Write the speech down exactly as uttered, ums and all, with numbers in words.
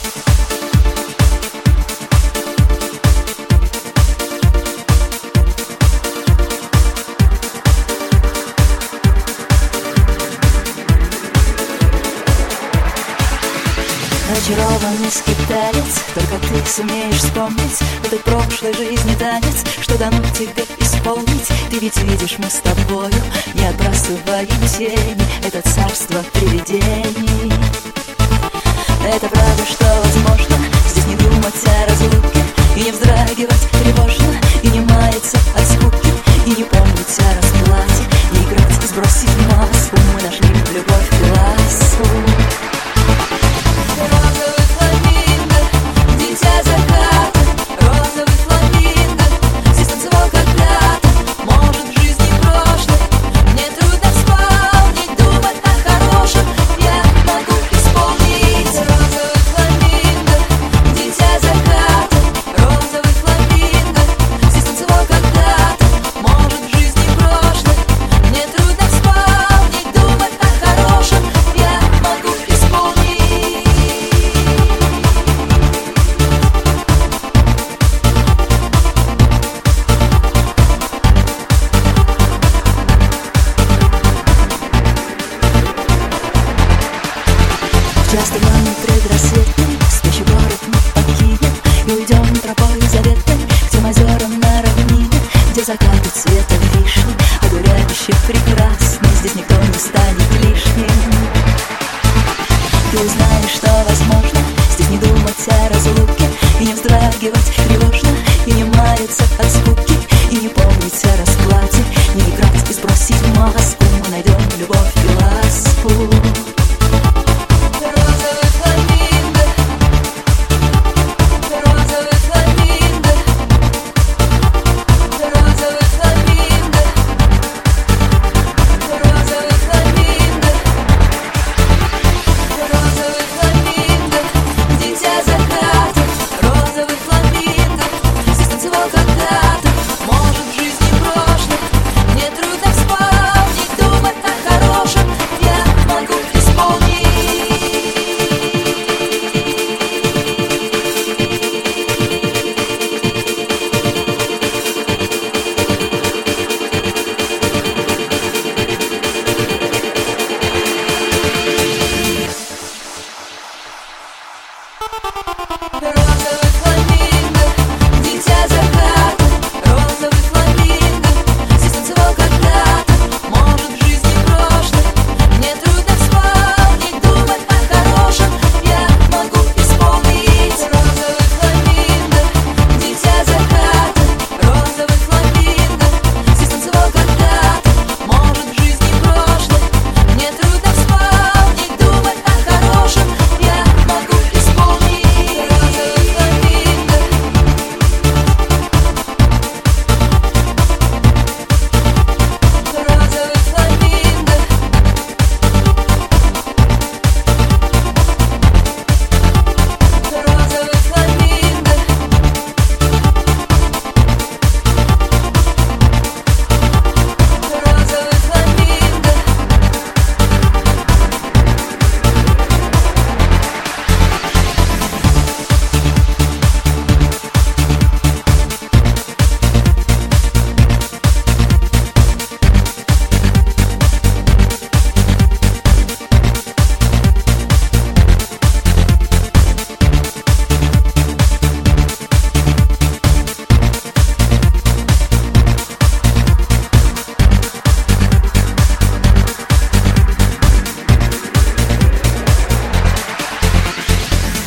Очарованный скиталец, только ты сумеешь вспомнить этот прошлой жизни танец, что дано тебе исполнить. Ты ведь видишь, мы с тобою не отбрасываем тени, это царство привидений. Это правда, что возможно здесь не думать о разлуке и не вздрагивать тревожно, и не маяться от скуки, и не помнить о расплате, не играть и сбросить маску. Мы нашли любовь к ласку. Розовый фламинго, дитя заката, розовый фламинго, здесь танцевал когда-то, может, в жизни прошлой. Мне трудно вспомнить, думать о хорошем я могу исполнить. Розовый фламинго, дитя заката, розовый фламинго, здесь танцевал когда-то, может, в жизни прошлой. Мне трудно вспомнить, думать о хорошем я могу исполнить. Часто главный предрассветный, спящий город мы покинем и уйдем тропой заветной к тем озерам на равнине, где закаты цвета вишни, одуряюще прекрасны. Здесь никто не станет лишним. Ты узнаешь, что возможно здесь не думать о разлуке и не вздрагивать тревожно, и не маяться от скуки, и не помнить о расплате, не играть и сбросить маску. Мы найдем любовь и ласку. Розовый фламинго, розовый фламинго, розовый фламинго, розовый фламинго, розовый фламинго, дитя заката, розовый фламинго, здесь танцевал когда-то, может, в жизни прошлой. Мне трудно вспомнить, думать о хорошем я могу исполнить. Thank you.